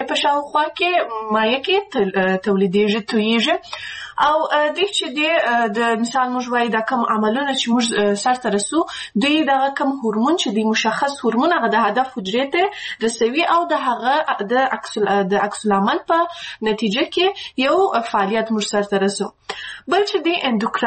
په شاوخوا کې مایع کې تولیدېږي تویېږي او دوی چې د مثال موږ وایو دا کوم عملونه چې موږ سرته رسو دوی دغه کوم هورمون چې دی مشخص هورمون هغه د هدف حجرې ته رسوي او د هغه د عکس العمل په نتیجه کې یو فعالیت موږ سرته رسو. بل چې دی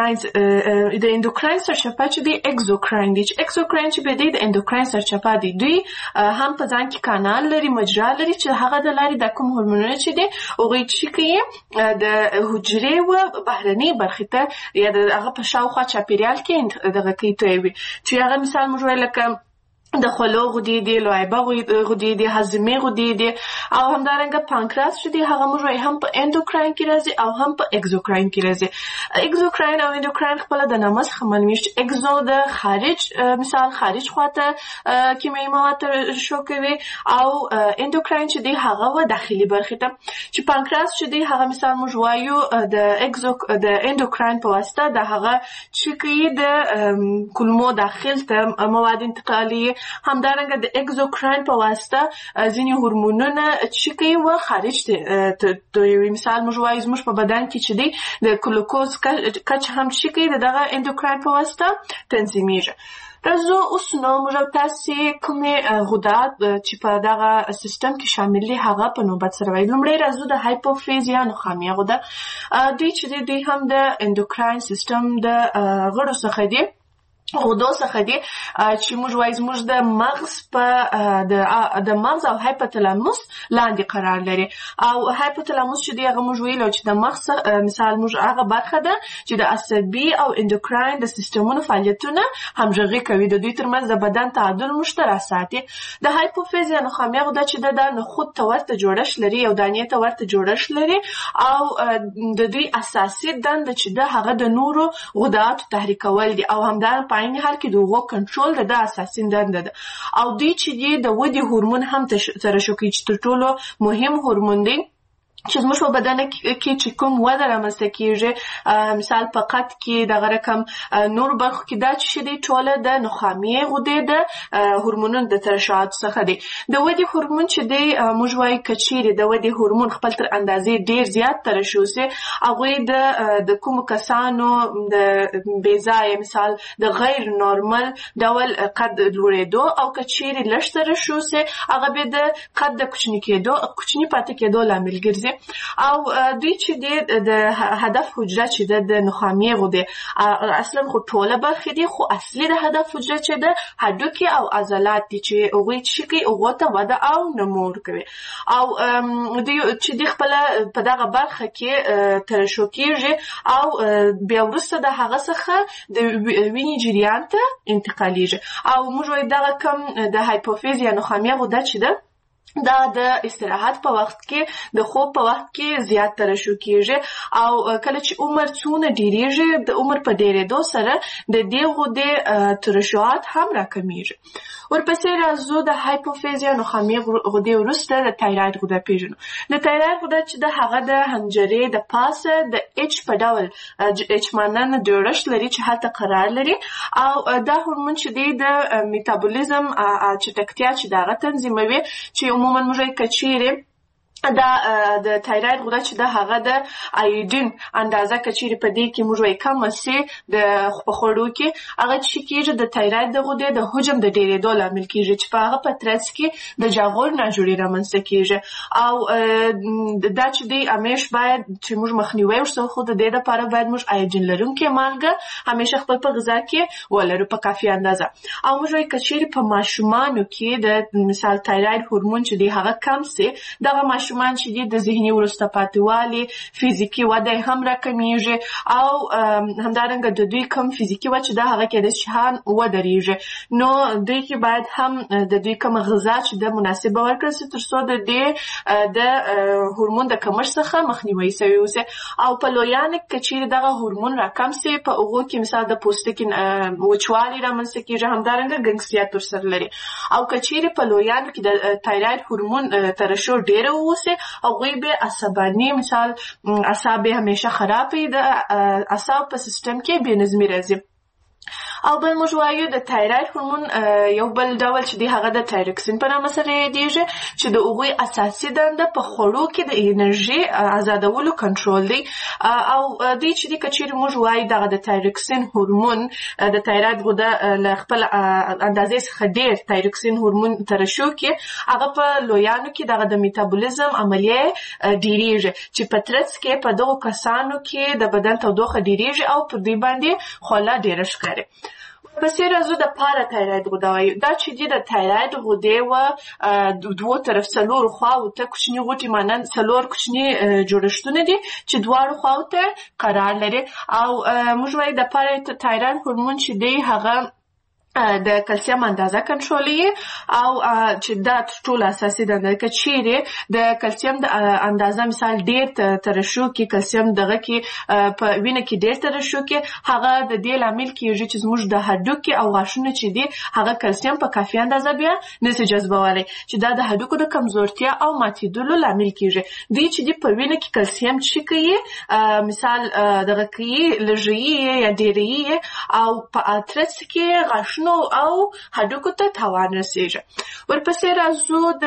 د اندوکراین سرچپه چې دی اکزوکراین دی چې اکزوکراین چې به دی د اندوکراین سرچپه دی دوی هم په ځان کې کانال لري مجرا لري چې هغه د لارې د کوم هورمونونه چې دی هغوی چې کوي د حجرې و بهرنۍ برخې ته یا د هغه په شاوخوا چاپیریال کې دغه کوي تویوي چې هغه مثال موږ وایو لکه د خولو غدې دي لعابه غدې دي هاضمې غدې دي او همدارنګه پانکراس چې دی هغه موږ وایو هم په اندوکراین کې راځي او هم په اکزوکراین کې راځي. اکزوکراین او اندوکراین خپل د نامه څخه معلومیږي چې اکزو د خارج مثال خارج خواته کیمیاوي مواد شو کوي او اندوکراین چې دی هغه و داخلي برخې ته چې پانکراس چې دی هغه مثال موږ وایو د اندوکراین په واسطه د هغه چې کوي د کولمو داخل ته مواد انتقالي همدارنګه د اکزوکراین په واسطه ځینې هورمونونه چې کوي و خارج ته یو مثال موږ وایو زموږ په بدن کې چې دی د ګلوکوز کچه هم چې کوي دغه اندوکراین په واسطه تنظیمیږي. راځو اوس نو موږ تاسې کومې غدات چې په دغه سیستم کې شامل دي هغه په نوبت سره وایو. لومړی راځو د هایپوفیز یا نخامیه غده دوی چې دوی هم د اندوکراین سیستم د غړو څخه دي غدو څخه دي چې موږ وایو زموږ د مغز په د مغز او هایپوتلاموس لاندې قرار لري او هایپوتلاموس چې دی هغه موږ ویلو چې د مغز مثال موږ هغه برخه ده چې د عصبي او اندوکراین د سیستمونو فعالیتونه همغږي کوي د دوی ترمنځ د بدن تعادل مشترک ساتي. د هایپوفیز یا نخامیه غده چې د نخود ته ورته جوړښت لري او دانې ته ورته جوړښت لري او د دوی اساسي دنده چې ده هغه د نورو غداتو تحریکول دي او همدارنګه په عین حال کې د هغو کنټرول د اساسي دنده ده او دوی چې دی د ودې هورمون هم ترشح کوي چې تر ټولو مهم هورمون دی چې زموږ په بدن کې چې کوم وده رامنځته کېږي مثال په قد کې دغه رقم نور برخو کې دا چې دی ټوله د نخامیې غدې د هورمونونو د ترشحاتو څخه دی. د ودې هورمون چې دی موږ وایو که چیرې د ودې هورمون خپل تر اندازې ډېر زیات ترشح سي هغوی د کومو کسانو د بې ځایه مثال د غیر نورمل ډول قد لوړېدو او که چیرې لږ ترشح سي هغه به د قد د کوچني پاتې کېدو لامل ګرځي او دوی چې د هدف حجره چې د نخامیې غدې اصلا خو ټوله برخې دي خو اصلي د هدف حجره چې د هډوکي او عضلات دي چې هغوی چې کوي هغو ته وده او نمو ورکوي او دوی چې د خپله په دغه برخه کې ترشح کېږي او بیا وروسته د هغه څخه د وینې جریان ته انتقالیږي او موږ وایو دغه کم د هایپوفیز یا نخامیه غده چې ده دا د استراحت په وخت کې د خوب په وخت کې زیات ترشح کېږي او کله چې عمر څونه ډېرېږي د عمر په ډېرېدو سره د دې غدې ترشحات هم راکمیږي. ورپسې راځو د هایپوفیز یا نخامیې غدې وروسته د تایراید غده پیژنو. د تایراید غده چې د هغه د حنجرې د پاسه د اچ په ډول اچ مانند جوړښت لري چې هلته قرار لري او دا هورمون چې دی د میتابولیزم چټکتیا چې دغه تنظیموي چې عموما موږ یې که چیرې دا د تایراید غده چې د هغه د ایودین اندازه که چیرې په دې کې موږ وایو کمه سي د په خوړو کې هغه چې کېږي د تایراید د غدې د حجم د ډېرېدو لامل کېږي چې په هغه په ترڅ کې د جاغور ناجوړي رامنځته کېږي او دا چې دی همیش باید چې موږ مخنیوی ورسره خو د دې دپاره باید موږ ایودین لرونکې مالګه همیشه خپل په غذا کې ولرو په کافي اندازه او موږ وایو که چیرې په ماشومانو کې د مثال تایراید هورمون چې دی هغه کم سي دغه ماشومان چې دي د ذهني وروسته پاتېوالي فزیکي وده هم راکمیږي او همدارنګه د دوی کم فزیکي وده چې دا هغه کېدای شي هم ودرېږي نو دوی کې باید هم د دوی کومه غذا چې د مناسبه ورکړل سي تر څو د دې د هورمون د کمښت څخه مخنیوی سوی اوسي او په لویانو کې چیرې دغه هورمون راکم سي په هغو کې مثال د پوستکي وچوالي رامنځته کېږي همدارنګه ګنګسیات ورسره لري او که چیرې په لویانو کې د تایراید هورمون ترشح ډېره ووسي هغوی به عصباني مثال اعصاب همیشه خراب وي د اعصاب په سیستم کې بې نظمي راځي او بل موږ وایو د تایراید هورمون یو بل ډول چې دی هغه د تایروکسین په نامه سره یادیږي چې د هغوی اساسي دنده په خوړو کې د انرژي آزادولو کنټرول دی او دی چې دی که چیرې موږ وایو دغه د تایروکسین هورمون د تایراید غده له خپل اندازې څخه ډېر تایروکسین هورمون ترشح کړي هغه په لویانو کې دغه د میتابولیزم عملیه ډیریږي چې په ترڅ کې په دغو کسانو کې د بدن تودوخه ډیریږي او پر دوی باندې خوله ډیره ښکاري. ورپسې راځو د پاراتایراید غده وایو. دا چې دی د تایراید غدې و دوو طرف څلورو خواو ته کوچني غوټې مانند څلور کوچني جوړښتونه دي چې دواړو خواو ته قرار لري او موږ وایو د پاراتایراید هورمون چې دی هغه د کلسیم اندازه کنټرولوي او چې دا ټول اساسي دنده که چیرې د کلسیم د اندازه مثال ډېر ترشح کې کلسیم دغه کې په وینه کې ډېر ترشح کې هغه د دې لامل کېږي چې زموږ د هډوکي او غاښونه چې دي هغه کلسیم په کافي اندازه بیا نشي جذبولی چې دا د هډوکو د کمزورتیا او ماتېدلو لامل کېږي. دوی چې دي په وینه کې کلسیم چې کوي مثال دغه کوي لږوي یا ډېروي او په ترڅ کې غاښونه او هډوکو ته تاوان رسیږي. ورپسې راځو د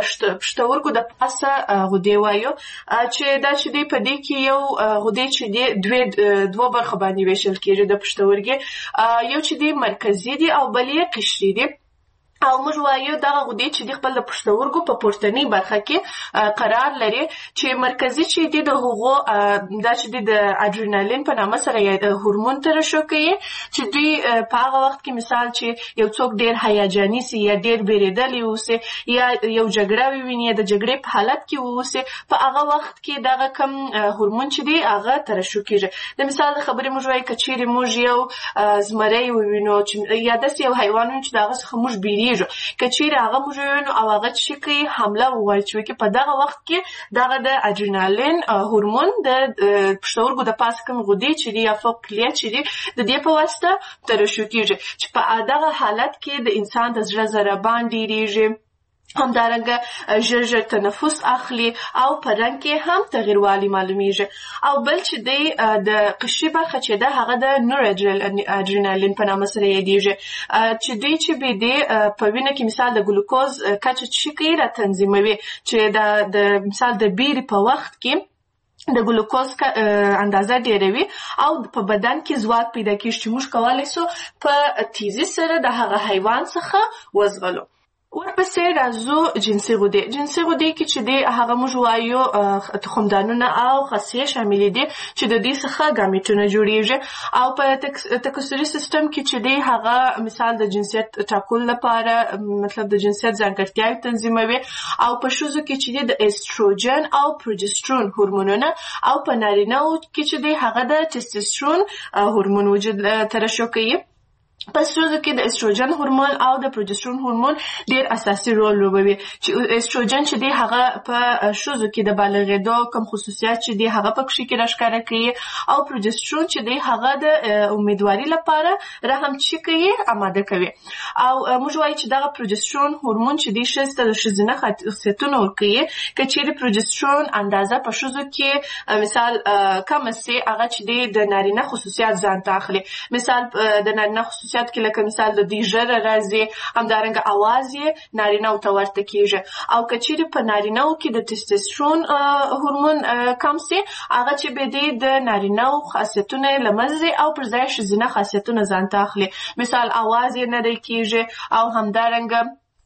پښتورګو د پاسه غدې وایو چې دا چې دی په دې کې یو غدې چې دی دوه برخو باندې ویشل کېږي د پښتورګي یو چې دی مرکزي دی او بل یې قشري دی او موږ وایو دغه غدې چې د خپل د پښتورګو په پورتنۍ برخه کې قرار لري چې مرکزي چې دی د هغو دا چې دی د اډرینالین په نامه سره هورمون ترشح کوي چې دوی په هغه وخت کې مثال چې یو څوک ډېر هیجاني سي یا ډېر بیریدلی اوسي یا یو جګړه وویني یا د جګړې په حالت کې اوسي په هغه وخت کې دغه کم هورمون چې دی هغه ترشح کېږي. د مثال د خبرې موږ وایو که چیرې موږ یو زمری ووینو یا داسې یو حیوان ووینو چې د هغه څخه موږ بیریږو که چیرې هغه موږ ووینو او هغه چې کوي حمله ووایي چې وکړي په دغه وخت کې دغه د اډرینالین هورمون د پښتورګو د پاسه کوم غدې چې دي یا فوق کلیه چې دي د دې په واسطه ترشح کېږي چې په دغه حالت کې د انسان د زړه ضربان ډېرېږي همدارنګه ژر تنفس اخلي او په رنګ کې هم تغیروالی معلومیږي. او بل چې دی د قشري برخه چې ده هغه د نور اډرینالین په نامه سره یادیږي چې دوی چې به دی په وینه کې مثال د ګلوکوز کچه چې کوي را تنظیموي چې د مثال د بیرې په وخت کې د ګلوکوز اندازه ډیروي او په بدن کې ځواک پیدا کېږي چې موږ کولی سو په تیزی سره د هغه حیوان څخه وزغلو. ورپسې راځو جنسي غدې. جنسي غدې کې چې دی هغه موږ وایو تخمدانونه او خصیې شاملې دي چې د دې څخه ګامیټونه جوړیږي او په تکثري سیستم کې چې دی هغه مثال د جنسیت ټاکلو لپاره مطلب د جنسیت ځانګړتیاوې تنظیموي او په ښځو کې چې دی د ایستروجن او پروجسترون هورمونونه او په نارینه‌و کې چې دی هغه د ټسټوسترون هورمون وجود ترشح کوي. په ښځو کې د ایستروجن هورمون او د پروجسترون هورمون ډېر اساسي رول لوبوي چې ایستروجن چې دی هغه په ښځو کې د بالغېدو کوم خصوصیات چې دی هغه په کښې کې راښکاره کوي او پروجسترون چې دی هغه د امیدواري لپاره رحم چې کوي آماده کوي او موږ وایو چې دغه پروجسترون هورمون چې دی ښځې ته د ښځینه خاصیتونه ورکوي که چیرې پروجسترون اندازه په ښځو کې مثال کمه سي هغه چې دی د نارینه خصوصیات ځان ته اخلي مثال د نارینه خصوصیات کې لکه مثال د دوی ژره راځي همدارنګه اواز یې نارینه‌و ته ورته کېږي او که چیرې په نارینه‌و کې د ټسټوسترون هورمون کم سي هغه چې به دی د نارینه‌و خاصیتونه یې له منځه او پر ځای ښځینه خاصیتونه ځان ته اخلي مثال اواز یې نه دی کېږي او همدارنګه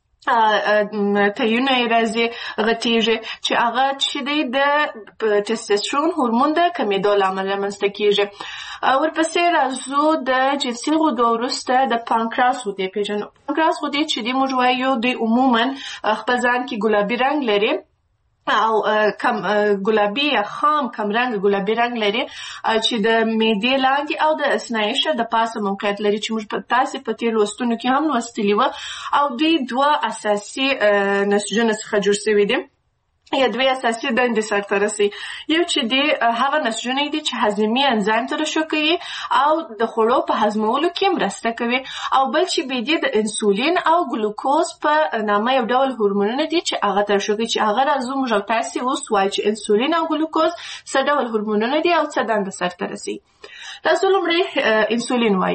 تیونه یې راځي غټېږي چې هغه چې دی د ټسټوسترون هورمون د کمېدو له امله رامنځته کېږي. ورپسې راځو د جنسي غدو وروسته د پانکراس غدې پېژنو. پانکراس غدې چې دی موږ وایو دوی عموما خپل ځان کې ګلابي رنګ لري او کم ګلابي یا خام کم رنګ ګلابي رنګ لري چې د معدې لاندې او د اثنایي شعر د پاسه موقعیت لري چې موږ تاسې په تېر لوستونو کې هم لوستلي وه او دوی دوه اساسي نسجونه څخه جوړ شوي دي یا دوی اساسي دندې سرته رسوي. یو چې دی هغه نسجونه دي چې هضمي انزایم ترشح کوي او د خوړو په هضمولو کې مرسته کوي او بل چې به دی د انسولین او ګلوکوز په نامه یو ډول هورمونونه دي چې هغه ترشح کوي چې هغه راځو موږ تاسې اوس وایو چې انسولین او ګلوکوز څه ډول هورمونونه دي او څه دنده سرته رسوي. تاسو لومړی انسولین وایو.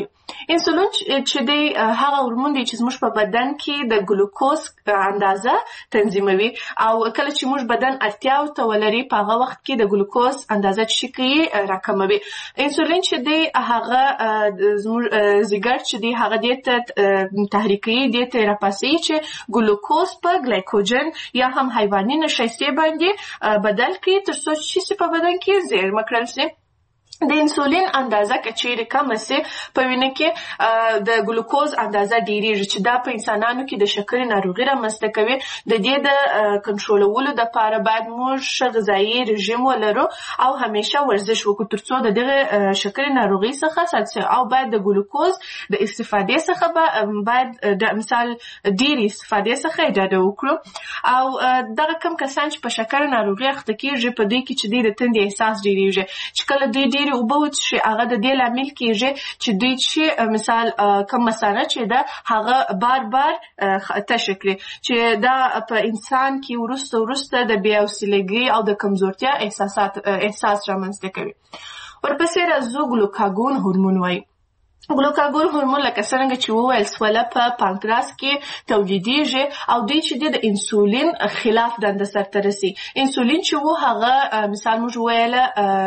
انسولین چې دی هغه هورمون دی چې زموږ په بدن کې د ګلوکوز اندازه تنظیموي او کله چې موږ بدن اړتیا ته ولري په هغه وخت کې د ګلوکوز اندازه چې کوي راکموي. انسولین چې دی هغه زموږ ځیګر چې دی هغه دې ته تحریکي دې ته راپاسي چې ګلوکوز په ګلایکوجن یا هم حیواني نشایستې باندې بدل کړي ترڅو چې په بدن کې زېرمه کړل شي. د انسولین اندازه که چیرې کمه سي په وینه کې د ګلوکوز اندازه ډیریږي چې دا په انسانانو کې د شکرې ناروغي رامنځته کوي. د دې د کنټرولولو دپاره باید موږ ښه غذایي رژیم ولرو او همیشه ورزش وکړو ترڅو د دغه شکرې ناروغۍ څخه ساتل شي او باید د ګلوکوز د استفادې څخه باید د مثال ډیرې استفادې څخه ډډه وکړو. او دغه کم کسان چې په شکرې ناروغي اخته کېږي په دوی کې چې دوی د تندې احساس ډیریږي چې کله دوی اوبه وڅښي هغه د دې لامل کېږي چې دوی چې مثال کم مثانه چې ده هغه بار بار تشه کړي چې دا په انسان کې وروسته د بې حوصلګۍ او د کمزورتیا احساس رامنځته کوي. ورپسې راځو ګلوکاګون هورمون وایي. ګلوکاګون هورمون لکه څرنګه چې وویل سوله په پانکراس کې تولیدېږي او دوی چې د انسولین خلاف دنده سرته رسي. انسولین چې و هغه مثال موږ وویله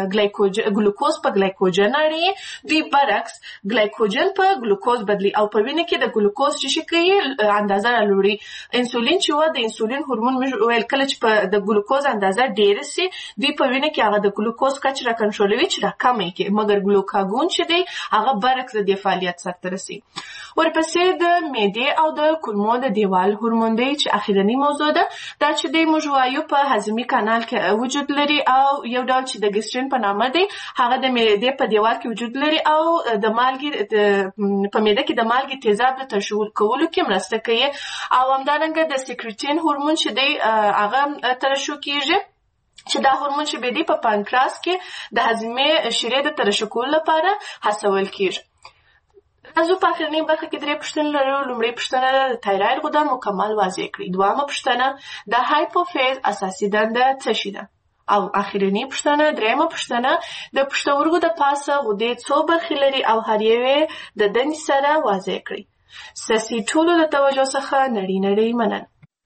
ګلوکوز په ګلایکوجن اړوي، دوی برعکس ګلایکوجن په ګلوکوز بدلي او په وینه کې د ګلوکوز چې کوي اندازه رالوړي. انسولین چې و د انسولین هورمون موږ وویل کله چې د ګلوکوز اندازه ډېره سي دوی په وینه کې هغه د ګلوکوز کچه راکنټرولوي چې راکمه یې کړي، مګر ګلوکاګون چې دی هغه برعکس د فعالیت سرته رسي. ورپسې د معدې او د کولمو د دیوال هورمون دی چې اخیرنۍ موضوع ده. دا چې دی موږ وایو په هضمي کانال کې وجود لري او یو ډول چې د ګسترین په نامه دی هغه د معدې په دیوال کې وجود لري او د مالګې په معده کې د مالګې تیزاب د ترشح کولو کې مرسته کوي. او همدارنګه د سکریټین هورمون چې دی هغه ترشح کیږي چې دا هورمون چې دی په پانکراس کې د هضمي شیرې د ترشح کولو لپاره هڅول کیږي. راځو په اخرنۍ برخه کې درې پوښتنې لرو. لومړۍ پوښتنه د تایراید غده مکمل واضح کړئ. دویمه پوښتنه د هایپوفیز اساسي دنده څه شي ده؟ او اخرنۍ پوښتنه دریمه پوښتنه د پښتورګو د پاسه غدې څو برخې لري او هر یوې د دندې سره واضح کړئ. ستاسې ټولو د توجه څخه نړۍ مننه.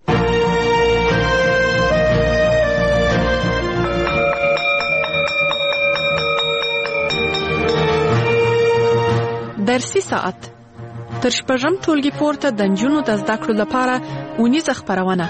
درسي ساعت تر شپږم ټولګي پورته د نجونو د زده کړو لپاره اونیزه خپرونه.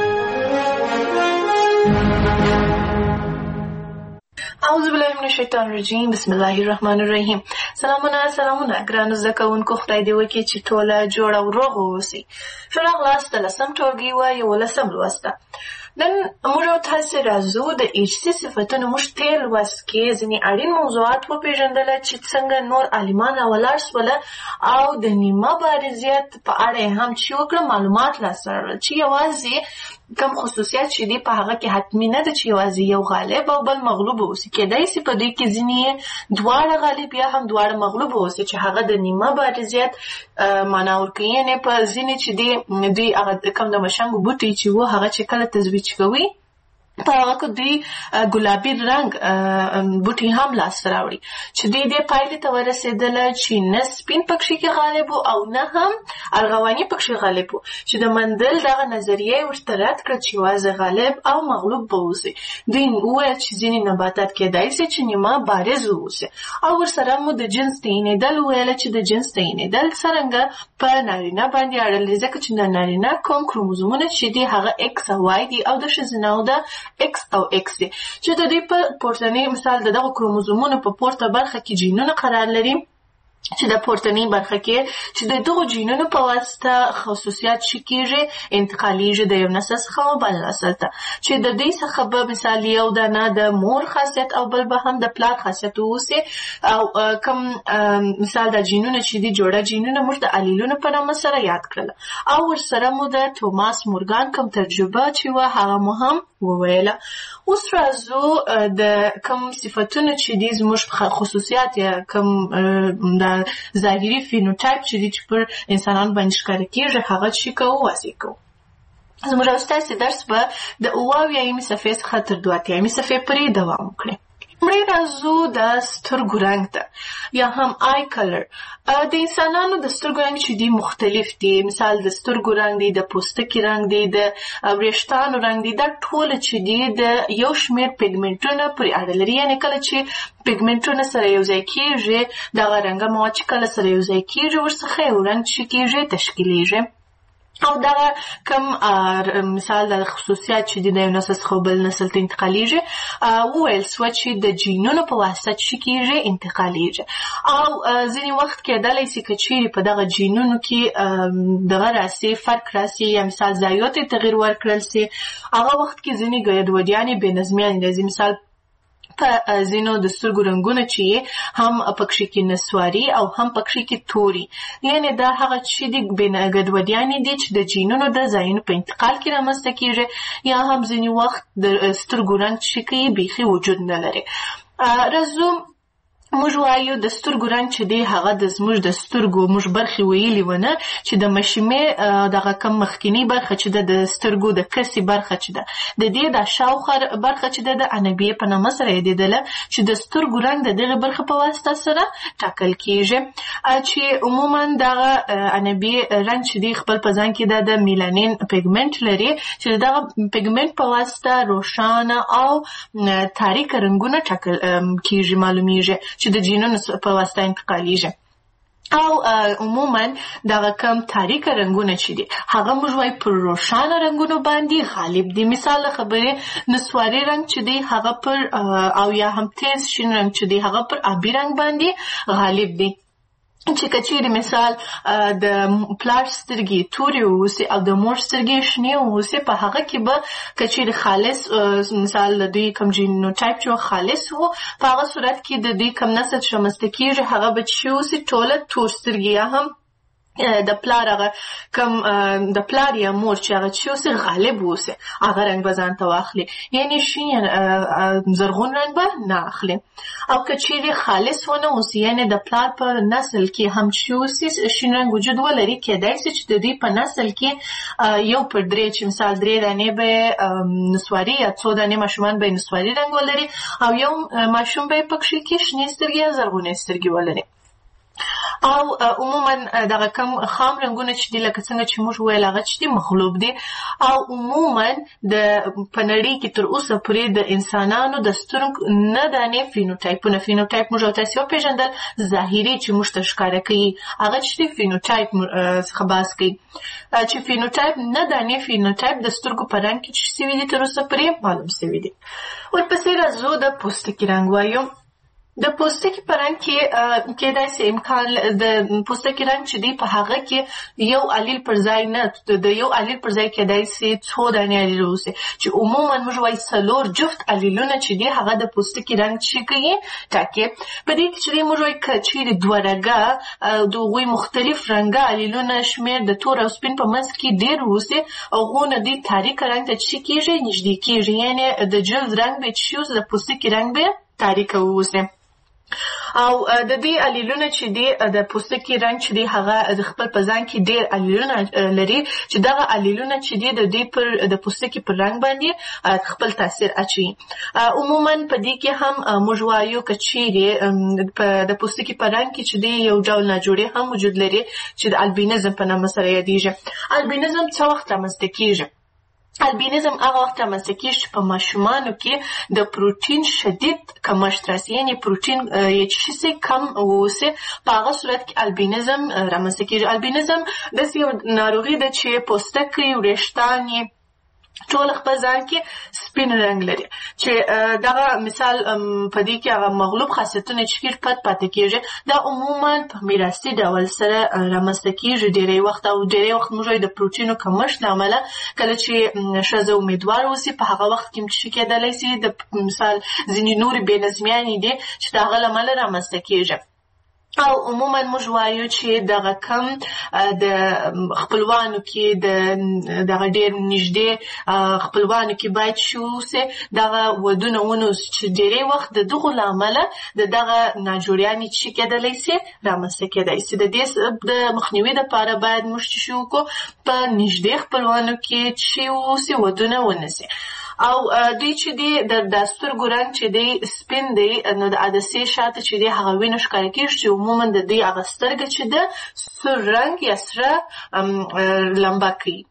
اعوذ بالله من الشیطان الرجیم بسم الله الرحمن الرحیم. سلامونه ګرانو زده کوونکو، خدای دې وکړي چې ټوله جوړ او روغ واوسئ. ښه راغلاست د 10م ټولګي و 11م لوست ته. نن موږ تاسو راځو د اجتماعي صفتونو موږ تیر لوست کې ځینې اړین موضوعات وپېژندل چې څنګه نور عالمان راولاړ سوله او د نیمه بارزیت په اړه هم چې وکړه معلومات لاسته راوړل چې یوازې کم خصوصیات چې دي په هغه کې حتمي نه ده چې یوازې یو غالب او بل مغلوب اوسي. کېدای سي په دوی کې ځینې دواړه غالب یا هم دواړه مغلوب اوسي چې هغه د نیمه بارزیت معنا ورکوي. یعنې په ځینې چې دوی هغه کم د مشنګو بوټي چې و هغه چې کله تزویج کوي په هغه کې دوی ګلابي رنګ بوټي هم لاسته راوړي چې دوی دې پایلې ته ورسېدله چې نه سپین پکښې کې غالب او نه هم ارغواني پکښې غالب و چې د مندل دغه نظریه یې ورته رد کړه چې یوازې غالب او مغلوب به اوسي. دوی وویل چې ځینې نباتات کېدای سي چې نیمه بارز واوسي او ورسره مو د جنس تعینېدل وویله چې د جنس تعینېدل څرنګه په نارینه باندې اړه لري ځکه چې د نارینه کوم کروموزومونه چې دي هغه ایکس او وای دي او د ښځینه‌و د ایکس او ایکس دي چې د دې په پورتنۍ مثال دغه کروموزومونو په پورته برخه کې جینونه قرار لري چې د پورتنۍ برخه کې چې د دغو جینونو په واسطه خصوصیات چې کېږي انتقالیږي د یو نسل څخه بل نسل ته چې د دې څخه به مثال یو دانه د مور خاصیت او بل به هم د پلار خاصیت اوسي. او کوم مثال د جینونو چې دي جوړه جینونه موږ د الیلونو په نامه سره یاد کړل او ورسره مو د توماس مورګان کوم تجربه چې و هغه مو هم وویله. اوس راځو د کوم صفتونو چې دي زموږ خصوصیات یا کوم د ظاهري فینوټایپ چې دي چې پر انسانانو باندې ښکاره کېږي هغه چې کوو واضح کوو. زموږ ستاسې درس به د 7 صفحې څخه تر 2 صفحې پورې دوام وکړي. مړی راځو د سترګو رنګ ته یا هم آی کلر. د انسانانو د سترګو رنګ چې دی مختلف دي. مثال د سترګو رنګ دی، د پوستکي رنګ دی، د وریښتانو رنګ دی. دا ټول چې دی د یو شمېر پیګمنټونه پورې اړه لري. یعنې کله چې پیګمنټونه سره یو ځای کېږي، دغه رنګه مواد چې کله سره یو ځای کېږي ورڅخه یو رنګ چې کېږي تشکیلیږي. او دغه کم مثال د خصوصیات چې د یو نسل څخه بل نسل ته انتقالیږي وویل سوه چې د جینونو په واسطه چې کېږي انتقالیږي. او ځینې وخت کېدلی سي که چیرې په دغه جینونو کې دغه راسي فرق راسي یا مثال ضایعات یې تغییر ورکړل سي، هغه وخت کې ځینې ګډوډیانې بې نظمیانې راځي. مثال په ځینو د سترګو رنګونه چې هم پکښې کې نسواري او هم پکښې کې توري، یعنې دا هغه چې د ګډوډیانې دي چې د جینونو د ځایونو په انتقال کې رامنځته کېږي، یا هم ځینې وخت د سترګو رنګ چې کوي بیخي وجود نه لري. راځو موږ وایو د سترګو رنګ چې دی هغه د زموږ د سترګو موږ برخې ویلي ونه چې د مشیمې دغه کم مخکینی برخه چې د سترګو د کسي برخه چې ده د دې د شاوخوا برخه چې ده د انبیې په نامه سره یادېدله چې د سترګو رنګ د دغه برخه په واسطه سره ټاکل کېږي چې عموما دغه انبیې رنګ چې دی خپل په ځان کې د میلانین پیګمنټ لري چې دغه پیګمنټ په واسطه روښانه او تاریک رنګونه ټاکل کېږي معلومیږي چې د جینونو په واسطه انتقالیږي. او عموما دغه کم تاریکه رنګونه چې دي هغه موږ وایو پر روښانه رنګونو باندې غالب دي. مثال خبرې نسواري رنګ چې دی هغه پر او یا هم تیز شین رنګ چې دی هغه پر آبي رنګ باندې غالب دي. چې کچېرې مثال د پلار سترګې تورې واوسي او د مور سترګې شنې واوسي، په هغه کې به کچېرې خالص مثال د دوی کم جینوټایپ چې خالص وو، په هغه صورت کې د دوی کم نسل چې رامنځته کېږي هغه به چې واوسي ټوله تور سترګې یا هم د پلار هغه کم د پلار یا مور چې هغه چې اوسه غالب اوسه هغه رنګ به ځان ته واخلي، یعنی شین زرغون رنګ به نه اخلي. او که چیرې خالص ونه اوسي یعنی د پلار په نسل کې هم چې اوسي شین رنګ وجود ولري، کېدای شي چې د دې په نسل کې یو پر درې چې مثال 3 دانې به نسواري یا 2 دانې ماشومان به نسواري رنګ ولري او یو ماشوم به پکښې کې شنې سترګې یا زرغونې سترګې ولري. او عموما دغه کم خام رنګونه چې دي لکه څنګه چې موږ ویل هغه چې دي مغلوب دي. او عموما د په نړۍ کې تر اوسه پورې د انسانانو د سترګو نه دانې فینوټایپونه موږ او تاسې وپېژندل ظاهري چې موږ ته ښکاره کوي هغه چې دي فینوټایپ څخه بحث کوي چې فینوټایپ نه دانې فینوټایپ د سترګو په رنګ کې چې سوي دي تر اوسه پورې معلوم سوي دي. ورپسې راځو د پوستکي رنګ وایو. د پوستکي په رنګ کې کېدای سي امکان د پوستکي رنګ چې دی په هغه کې یو الیل پر ځای نه د یو الیل پر ځای کېدای سي 2 دانې الیل اوسي چې عموما موږ وایو 4 جفت الیلونه چې دی هغه د پوستکي رنګ چې کوي ټاکي. په دې کې چې موږ وایو چې 2 رنګه د غوي مختلف رنګه الیلونه شمیر د تور او سپین په منځ کې ډېر اوسي او غونه دی تاریک رنګ ته چې کېږي نږدې کېږي، یعنی د جلد رنګ به چې د پوستکي رنګ به تاریک اوسي. او د دې الیلونه چې دی د پوستکي رنګ چې دی هغه د خپل په ځان کې ډېر الیلونه لري چې دغه الیلونه چې دی د دې پر د پوستکي پر رنګ باندې خپل تاثیر اچوي. عموما په دې کې هم موږ وایو که چیرې د پوستکي په رنګ کې چې دی یو ډول ناجوړي هم وجود لري چې د البینزم په نامه سره یادېږي. البینزم څه وخت رامنځته کېږي؟ البینزم هغه وخت رامنځته کېږي چې په ماشومانو کې د پروټین شدید کمښت راسي، یعنې پروټین چې شي کم واوسي، په هغه صورت کې البینزم رامنځته کېږي. البینزم داسې یو ناروغي ده چې پوستکی وریښتان یې ټول خپل ځان کې سپین رنګ لري چې دغه مثال په دې کې هغه مغلوب خاصیتونه چې پاتې کېږي دا عموما په میراثي ډول سره رامنځته کېږي ډېری وخت او ډېری وخت موږ د پروټینو کمښت له امله کله چې ښځه امیدوار اوسي په هغه وخت کې چې کېدلی سي د مثال ځینې نورې بې نظمیانې دي چې د هغه له امله رامنځته کېږي. او عموما موږ وایو چې دغه کم د خپلوانو کې دغه ډېر نږدې خپلوانو کې باید شوسي دغه ودونه ونوس چې ډېری وخت د دغو له امله دغه ناجوړیانې چې کېدلی سي رامنځته کېدی سي. د دې د مخنیوي دپاره باید موږ چې وکړو په نږدې خپلوانو کې چې اوسي ودونه ونسي. او دوی چې دی د سترګو رنګ چې دی سپین دی نو د عدسې شاته چې دی هغه وینه ښکاره کېږي چې عموما د دې هغه سترګه چې ده سور رنګ یا سره لمبه کوي.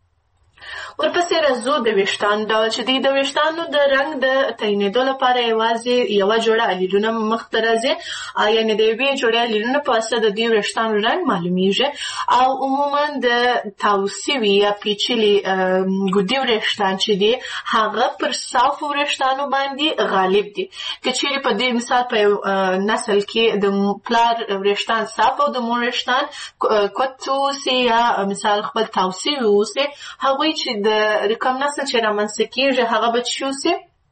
ورپسې راځو د ویښتانو ډول چې دی د ویښتانو د رنګ د تعینېدو لپاره یوازې یوه جوړه الیلونه مخته راځي، یعنې د یوې جوړې الیلونه په واسطه د دې ویښتانو رنګ معلومیږي او عموما د تاو سوي یا پیچلي ګودي وریښتان چې دي هغه پر صافو وریښتانو باندې غالب دي. که چیرې په دې مثال په یو نسل کې د پلار وریښتان صاف او د مور وریښتان کوت اوسي یا مثال خپل تاو سوي اوسي، هغوی چې د کوم نسل چې رامنځته کېږي هغه به چې اوسي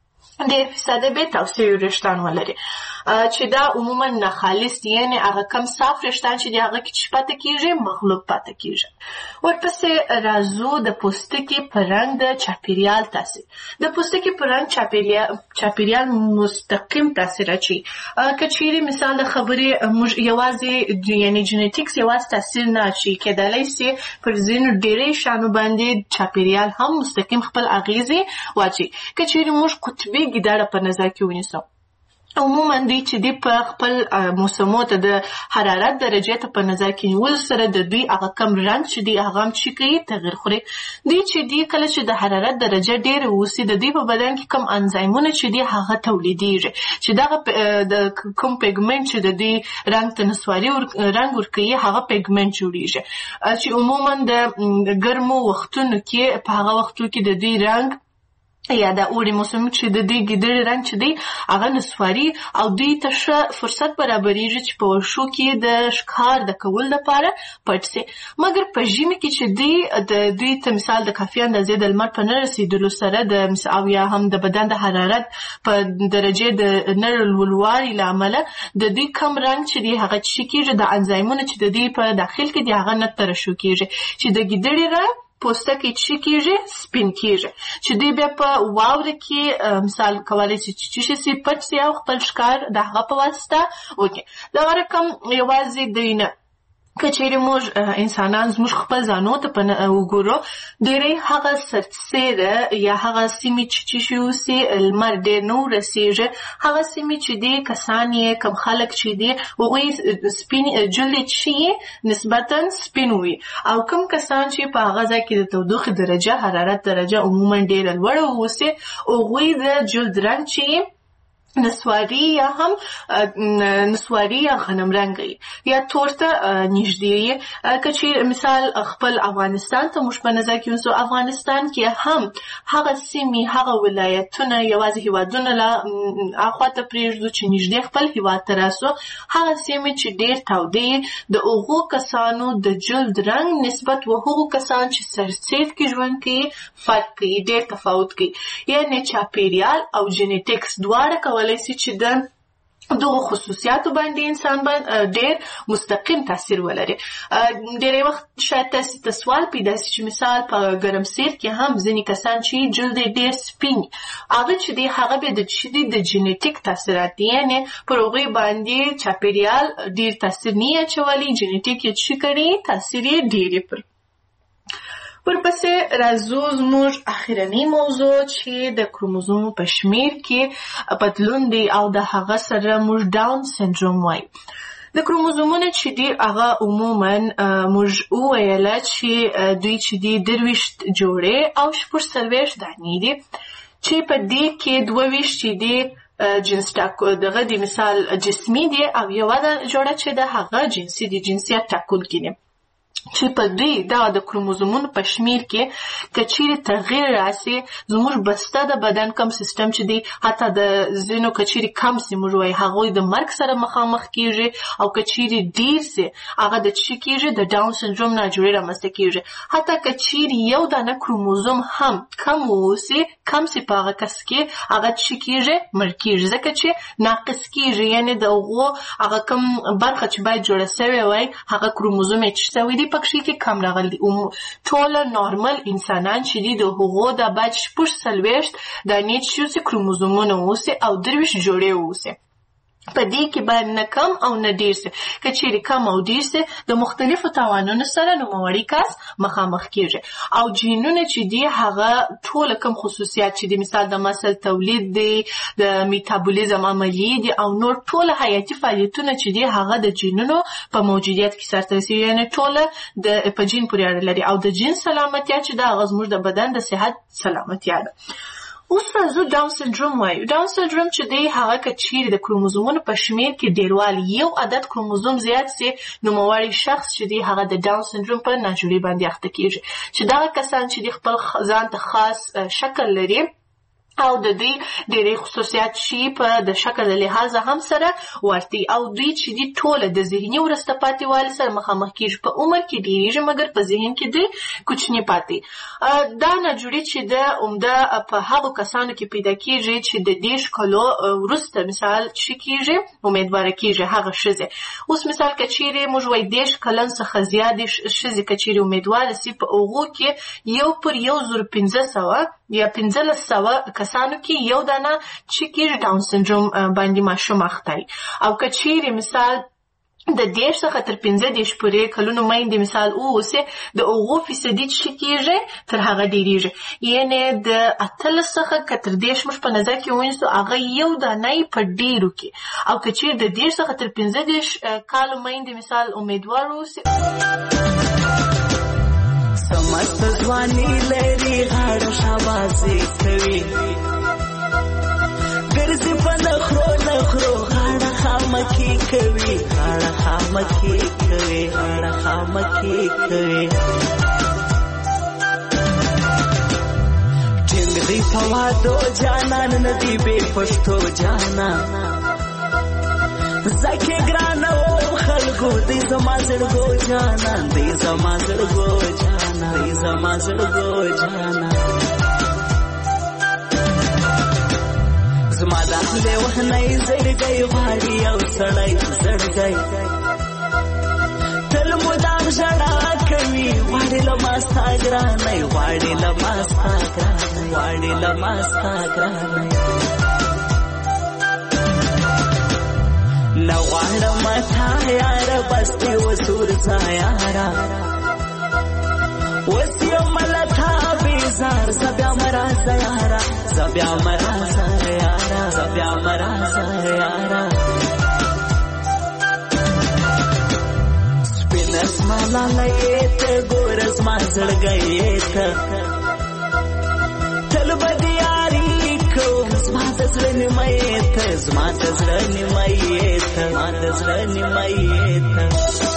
ډېر فیصده به تاو سوي وریښتان ولري چې دا عموما ناخالص دي، یعنې هغه کم صاف وریښتان چې دي هغه کې چې پاته کېږي مغلوب پاته کېږي. ورپسې راځو د پوستکي په رنګ د چاپېریال تاثیر. د پوستکي په رنګ چاپېریال مستقیم تاثیر اچوي. که چیرې مثال د خبرې موږ یوازې یعنې جینیټیکس یوازې تاثیر نه اچوي، کېدلی سي پر ځینو ډېرې شیانو باندې چاپېریال هم مستقیم خپل اغېزې واچوي. که چیرې موږ قطبي ګیدړه په نظر کې ونیسو، عموما دوی چې دی په خپل موسمو ته د حرارت درجې ته په نظر کې نیولو سره د دوی هغه کم رنګ چې دی هغه هم چې کوي تغیر خوري. دوی چې دی کله چې د حرارت درجه ډېره اوسي د دوی په بدن کې کم انزایمونه چې دی هغه تولیدېږي چې دغه د کوم پیګمنټ چې د دوی رنګ ته نسواري رنګ ورکوي هغه پیګمنټ جوړېږي چې عموما د ګرمو وختونو کې په هغه وختو کې د دوی رنګ یا د اوړي موسم چې د دې ګیدړې رنګ چې دی هغه نسواري او دوی ته ښه فرصت برابرېږي چې په واښو کې د ښکار د کولو لپاره پټ سي. مګر په ژمي کې چې دوی ته مثال د کافي اندازې د لمر په نه رسېدلو سره او یا هم د بدن د حرارت په درجې د نه لوړوالي له امله د دوی کم رنګ چې دی هغه څه کېږي د انزایمونه چې د دوی په داخل کې دی هغه نه ترشح کېږي چې د ګیدړې رنګ پوستکی چې کېږي سپین کېږي چې دوی بیا په واوره کې مثال کولی شي چې شي پټ سي او خپل ښکار د هغه په واسطه وکړي. دغه رقم یوازې دوی نه، که چیرې موږ انسانان زموږ خپل ځانو ته وګورو ډېری هغه سرسیره یا هغه سیمې چې شي اوسي لمر ډېر نه ورسېږي هغه سیمې چې دي کسان یې کم خلک چې دي هغوی سپین جلد چې نسبتا سپین وي او کم کسان چې په هغه ځای کې د تودوخې درجه حرارت درجه عموما ډېره لوړه اوسي هغوی د جلد رنګ چې نسواري یا هم نسواري یا غنم رنګي یا تور ته نږدې وي. که چیرې مثال خپل افغانستان ته موږ په نظر کې ونیسو، افغانستان کې هم هغه سیمې هغه ولایتونه یوازې هیوادونه له اخوا ته پرېږدو چې نږدې خپل هیواد ته راسو، هغه سیمې چې ډېر تودې د هغو کسانو د جلد رنګ نسبت و هغو کسان چې سرسید کې ژوند کوي فرق کوي، ډېر تفاوت کوي. یعنې چاپېریال او جینیټیکس دواړه کولی شي چې د دغو خصوصیاتو باندې انسان باندې ډېر مستقیم تاثیر ولري. ډېری وخت شاید تاسې ته سوال پیدا شي چې مثال په ګرمسیر کې هم ځینې کسان چې جلد یې ډېر سپین هغه چې دی هغه بیا د جینیټیک تاثیرات دي، یعنې پر هغوی باندې چاپېریال ډېر تاثیر نه یې اچولی، جینیټیک یې څه کړي تاثیر یې ډېر یې پر. ورپسې راځو زموږ اخرنۍ موضوع چې د کروموزوم په شمیر کې بدلون دی او د هغه سره موږ ډاون سنډروم وایو. د کروموزومونه چې دي هغه عموما موږ وویله چې دوی چې دي 23 جوړې او 40 دانې دي چې په دې کې 22 چې دي جنس دغه د مثال جسمي دي او یوه جوړه چې د هغه جنسي دي جنسیت ټاکونکي دي چې په دوی دا د کروموزومونو په شمیر کې که چیرې تغییر راسي زموږ بسته د بدن کم سیستم چې دی حتی د ځینو که چیرې کم سي موږ وایي هغوی د مرګ سره مخامخ کېږي او که چیرې ډېر سي هغه د څه کېږي د ډاون سنډروم ناجوړي رامنځته کېږي. حتی که چیرې یو دانه کروموزوم هم کم واوسي کم سي په هغه کس کې هغه څه کېږي مړ کېږي ځکه چې ناقص کېږي، یعنې د هغو هغه کم برخه چې باید جوړه سوې وای هغه کروموزوم یې څه سوی دی پکښې کې کم راغلی. ټول نارمل انسانان چې دي د هغو د باید 40 دانې چې اوسي کروموزومونه اوسي او 23 جوړې اوسي. په دې کې باید نه کم او نه ډیر سي. که چیرې کم او ډیر سي د مختلفو تاوانونو سره نوموړی کس مخامخ کیږي. او جینونه چې دي هغه ټول کم خصوصیات چې دي، مثال د مسل تولید دی، د میتابولیزم عملیې دي او نور ټول حیاتي فعالیتونه چې دي هغه د جینونو په موجودیت کې سرته رسیږي. یعنې ټول په جین پورې اړه لري او د جین سلامتیا چې دا هغه زموږ د بدن د صحت سلامتیا ده. اوس راځو ډاون سنډروم وایو. ډاون سنډروم چې دی هغه که چیرې د کروموزومونو په شمیر کې ډیروالی یو عدد کروموزوم زیات سي، نوموړی شخص چې دی هغه د ډاون سنډروم په ناجوړي باندې اخته کیږي. چې دغه کسان چې دی خپل ځان ته خاص شکل لري او د دوی ډېری خصوصیات شي په د شکل له لحاظه هم سره ورته او دوی چې دي ټول د ذهني ورسته پاتې والي سره مخامخ کیږي. په عمر کې ډېریږي مګر په ذهن کې دوی کوچني پاتې. دا ناجوړي چې د عمده په هغو کسانو کې پیدا کیږي چې د 10 کالو وروسته مثال چې کیږي امیدواره کیږي هغه ښځې. اوس مثال که چیرې موږ وایي 10 کلن څخه زیاتې ښځې که چیرې امیدواره سي، په هغو کې 1/1500 یا 1500 کسانو کې یو دانه چې کیږي ډاون سنډروم باندې ماشوم اخته. او که چیرې مثال د 10 څخه تر 15 پورې کلونو میندې مثال اوسه د 0% چې کیږي تر هغه ډیریږي. یعنې د 18 څخه تر 10 مش په نظر کې ونیسو هغه یو دانه په ډیرو کې. او که چیرې د 10 څخه تر 15 کالو میندې مثال امیدوار اوسه سمست ځواني لري غاړه شاباسي کوي، ګرځي په نخرو نخرو غاړه خامکي کوي، غاړه خامکي کوي، غاړه خامکي کوي. ټینګ دی په وادو جانان ندی بې پښتو جانان زکه ګرانه و خلکو دی زما زړګو جانان، دی زما زړګو جانان، دی زما زړګو جانان. زما د اهل وهنۍ زړګی غواړي او سړی زړګی تل مدام ژړا کوي، غواړي له ما ستا ګرانۍ، غواړي له ما ستا ګرانۍ، غواړي له ما ستا ګرانۍ. نغواړم تا یاره بس دې وسور ځه یاره، اوس یم له تا بیزار، زه بیا مه راځه یاره، زه بیا مه راځه یاره، زه بیا مه راځه یاره. سپینه زما لالیې ته ګوره زما زړګی ته تل به د یاري کوم، زما د زړه نیمه ته، زما د زړه نیمه ته، زما د زړه نیمه ته.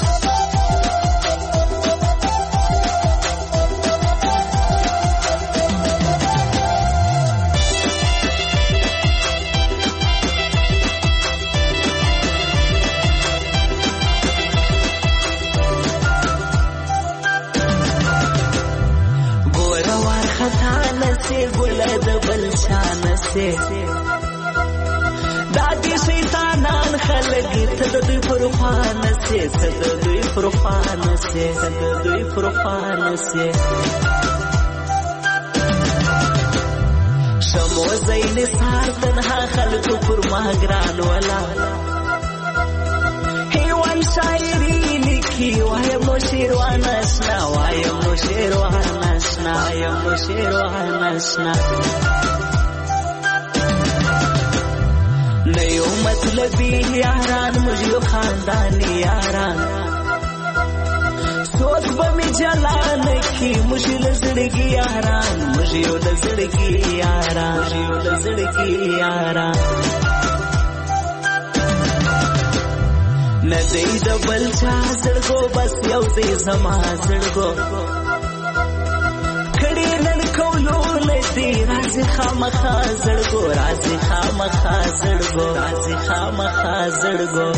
ګوره وارخطا نسې ګله د بل چا نسې، دا دې شیطانان خلک ته د دوی پر خوا نسې، ته د دوی پر خوا نسې، ته د دوی پر خوا نسې. شمو زین سار تنها خلکو پر ما ګران ولا هیوان شاعري لیکي، وایم نو شیروان اشنا، وایم نو شیروان اشنا، وایم نو شیروان اشنا. نیو مطلبی یاران مجھو خاندانی یاران، سوک بمی جلان کی مجھو لزڑگی یاران، مجھو لزڑگی یاران، مجھو لزڑگی یاران. ندی دبل چا زړګو بس یو دی زما زړګو، کړي نن کولو لدی راځي خامخا زړګو، راځي خامخا زړګو، راځي خامخا زړګو.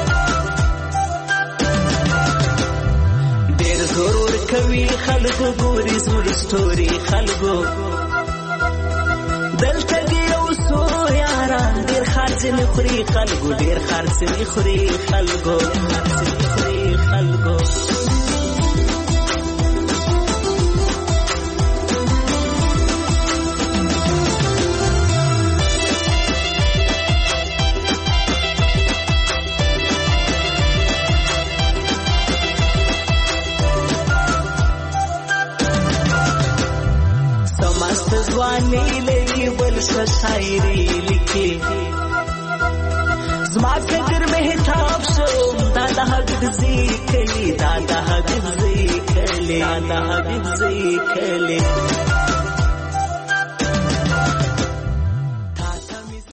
ډېر ضرور کوي خلکو ګوري زموږ ستوري خلکو، دلته دی یو څو یاران ډېر خرڅ نه خوري خلکو، ډېر خرڅ نه خوري خلکو، خرڅ نه خوري خلکو. سره شاعري لیکي زما فکر مهتاب شو دا د حافظي کلی دا د حافظي کلی دا د حافظي کلی